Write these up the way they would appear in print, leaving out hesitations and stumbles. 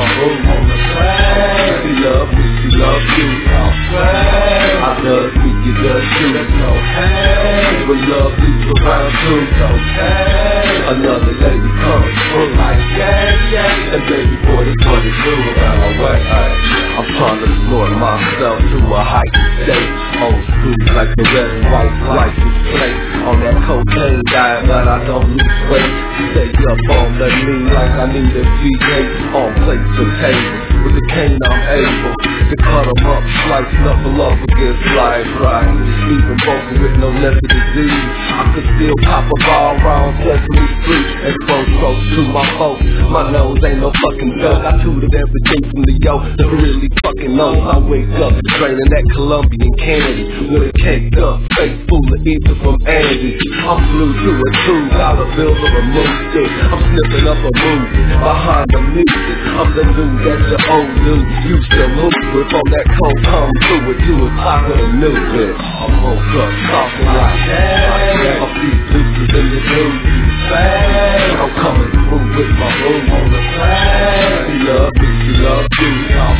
my boo on the plane. She love me, she love you. I love you, you love you. So hey, but love you around too. So hey, another lady coming through. Like yeah, and baby boy, this what it do around my way. I'm trying to snort myself to a heightened state. Old school like the red and white license plate. On that cocaine diet, but I don't lose weight. Stay up on the knee like I need a V8. On plates and tables, with the cane I'm able to cut them up, slice, knuckle up against life. Right, even broken with no lesser disease. I could still pop a ball around Sesame Street. Exposed close to my folks. My nose ain't no fucking duck. I tutored everything from the yo that really fucking knows. I wake up draining that Colombian candy with a caked up face full of ether from Andy. I'm flew to a tube, got a bill of a moon stick. I'm snipping up a movie behind the music. I'm the dude that the old dude used to move with. On that cold come through at 2 o'clock with a new bit. I woke up talking like hey, a few deuces in the news. I'm coming through with my boo on the plane. She love me, she love you.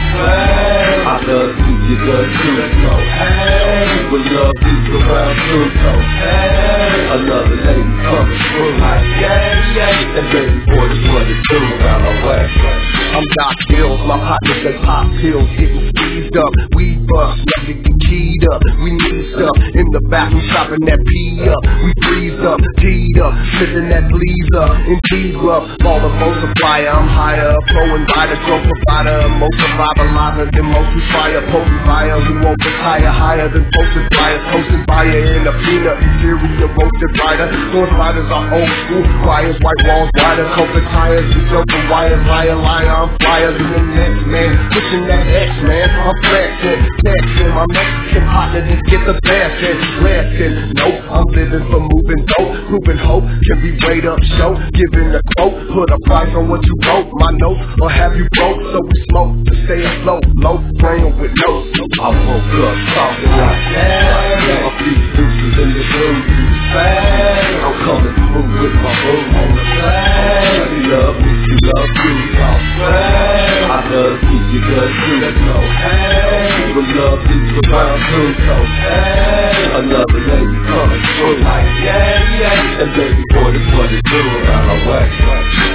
I love you, you love you. So hey, but love you around too. So hey, another lady coming through. Like yeah, and baby boy, this what it do around my way. I'm Doc Hills, my partners they pop pills, getting squeezed up. We bust, never get keyed up. We need stuff in the back, we chopping that pee up. We freezed up, teed up, sitting that sleeves up, in tees up. All the multiplier, I'm higher, flowing by the growth provider. Most survivalizer than most fire, potent fire. Who won't retire higher than posted fire? Posted fire in a peanut, inferior roasted rider. Sword riders are old school, wires, white walls, wider. Cover tires, we joking wires, liar, I'm flyer than the next man. Pushing that X, man. I'm flexing, texting. My Mexican partner didn't get the best and resting. Nope, I'm living for moving dope. Proving hope can be weighed up, show. Giving a quote, put a price on what you wrote. My note, or have you broke? So we smoke to stay afloat. Low, praying with notes. I woke up talking like hey, a few deuces in the news. I'm coming through with my boo on the plane. She love me, she love you. I love you, you love you. So hey, but love you around too. So hey, another lady coming through. Like yeah, and baby boy, this what it do around my way.